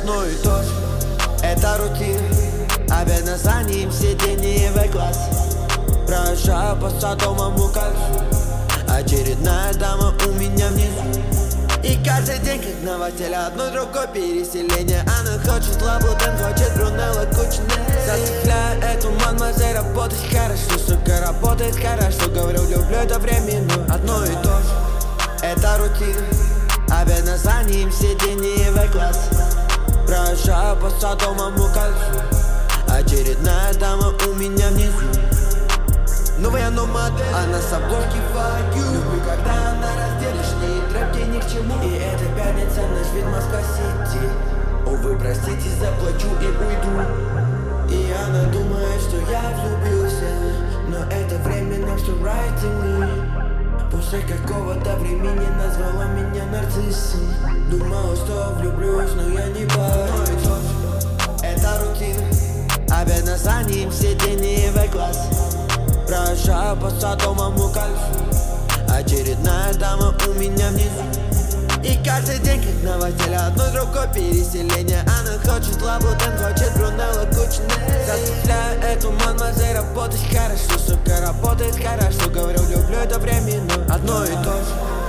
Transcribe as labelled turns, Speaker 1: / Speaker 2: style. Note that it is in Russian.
Speaker 1: одно и то же. Это рутина, обед на заднем сиденье В-класс. Проезжаю по Садовому кольцу, очередная дама у меня внизу. И каждый день, как новостель, одно другое переселение. Она хочет лабутен, хочет Брунелло Кучне. Заставляю эту мадемуазель работать хорошо. Сука, работает хорошо, говорю, люблю это временно. Одно и то же, это рутина, обед на заднем сиденье В-класс. Проезжаю по Садовому кольцу, очередная дама у меня внизу. Новая модель, она с обложки fuck you. Люблю, когда она разделишь, не трэпки ни к чему. И это пятница, наш вид Москва-Сити. Увы, простите, заплачу и уйду. И она думает, что я влюбился, но это временно все right to me. После какого-то времени назвала меня нарциссом. Думала, что влюблюсь, но я не боюсь. Это рутина, обед на заднем сиденье В-класс. Проезжаю по Садовому кольцу, очередная дама у меня внизу. И каждый день, как новостель, одно другое переселение. Она хочет лабутен, хочет Брунелло Кучне. Заставляю эту мадемуазель работать хорошо. Сука, работает хорошо, говорю, люблю это временно. Одно и то же,